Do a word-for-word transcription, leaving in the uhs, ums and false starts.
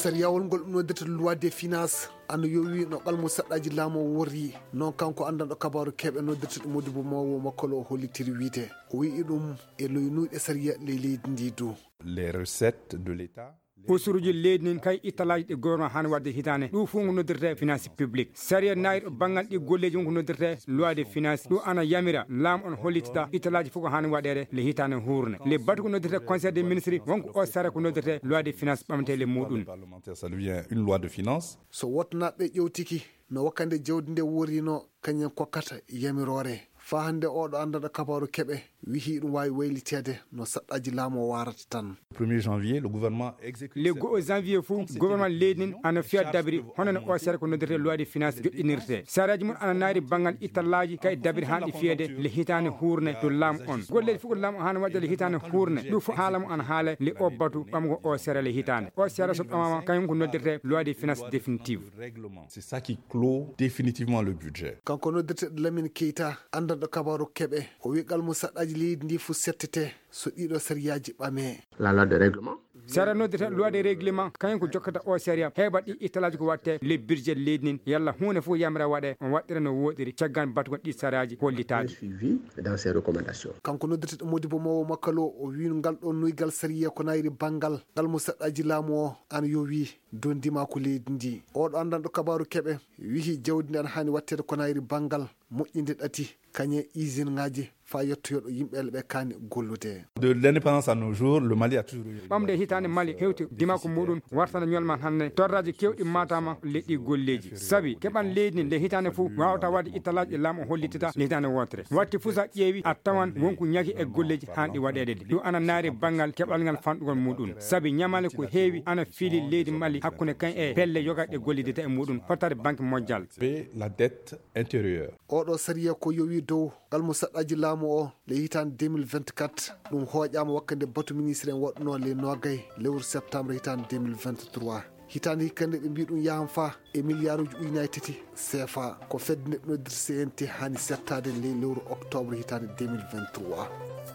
sariyawol ngol noddete loi des finances ando yowi no qalmo saddaji laamo wori non kanko andanɗo kabaru keɓe noddete ɗum Modibo Mawo makkolo o hollitiri wiite o wii ɗum e loynuɗe sariya ley leydi ndi dow les recettes de l'état usuruji leydi nin kay ittalaji ɗi gouvernement hani wadde hitane ɗum fu ko noddirte finance publique saria nayir banggal ɗi golleji wonko noddirte loi de finance ɗum ana yamira laamu on hollitita ittalaji fof ko hani waɗede le hitane hurne le batu ko noddirte conseil des ministres wonko o sara ko noddirte loi de finance ɓamtele muɗum ça devient une loi de finance so wotnaɓe ƴewtiki no wakkande jawdi nde worino kañum kokkata yamirore fa hande oɗo andaɗo kabaru keɓe wihi ɗum wawi waylitede no saɗɗaji laamu o warata tan premier janvier le gouvernement exécute le go janvier fou gouvernement leydi nin ana fiya dabiri honono o sere ko noddirte loi de finance joƴƴinirte saraji mum ana naari banggal ittallaji kay dabiri hanɗi fiyede le hitane hurne to laamu on golleji fof ko laamu hano waɗde le hitane hurne ɗum fof haalamu ana haala le o batu ɓamgo o sere le hitane o sere so ɓamama kañum ko noddirte loi de finance définitive c'est ça qui clôt définitivement le budget kanko noddirte Lamine Keita andanɗo kabaru keɓe o wi qalmo saɗɗaji leydi ndi fu settete so ɗiɗo sariyaji ɓame la loi de règlement sara noddita loi de règlement kañum ko jokkata o séria heɓa ɗi ittalaji ko watte le budget leydi nin yalla hunde fof yamira waɗe on waɗɗira no woɗiri caggan batugol ɗi saraji hollitaji suivi dans ses recommandations kanko noddita Modibo Mawo makkalo o wi ngal ɗo nuygal sariya ko nayri banggal ngal mo saɗɗaji laamu o an yo wi dondima ko leydi ndi oɗo andanɗo kabaru keɓe wihi jawdi ndi an hani wattede ko nayri banggal moƴƴinde ɗati kañe usine ngaji fa yettoyoɗo yimɓeɓe ɓe kani gollude de l'indépendance à nos jours le Mali a toujours eu ɓamde hitande Mali hewti dimako muɗum wartana ñolman hande torraji kewɗi matama leɗɗi golleji saabi keɓan leydi ni nde hitande foof wawata wadde ittalaji e laamu o hollitita le hitande wotere watti fuu sa ƴeewi a tawan wonko ñagui e golleji hanɗi waɗede de ɗum ana naari banggal keɓal ngal fanɗugol muɗum saabi ñamale ko heewi ana fiili leydi Mali hakkude kañ e pelle yogaɗe gollidita e muɗum fottade banque mondial la dette intérieure oɗo sariya ko yowi dow galmo saɗɗaji laamu o le hitande deux mille vingt-quatre ɗum hoƴama wakkande batu ministre en waɗuno le nogay lewru septembre hitande deux mille vingt-trois hitande hikkande ɓe mbi ɗum yahan fa e milliard uji ujunnaje tati C F A ko fedde noddirte C N T hani settade le lewru octobre hitande deux mille vingt-trois